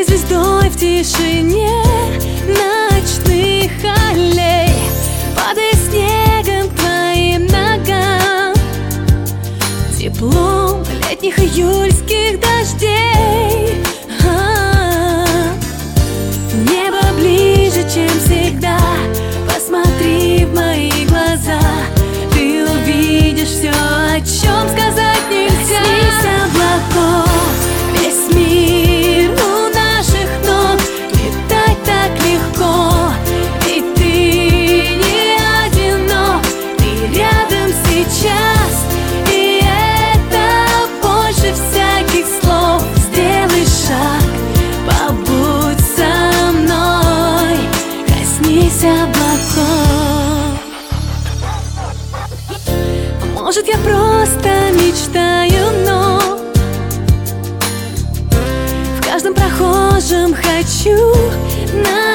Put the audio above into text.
звездой в тишине ночных аллей, падая снегом к твоим ногам, теплом летних июльских дождей. Небо ближе, чем всегда. Посмотри в мои глаза, ты увидишь все, о чем сказать нельзя. Коснись облаков, весь мир у наших ног. Летать так легко, ведь ты не одинок. Ты рядом сейчас, и это больше всяких слов. Сделай шаг, побудь со мной, коснись облаков. Может, я просто мечтаю, но в каждом прохожем хочу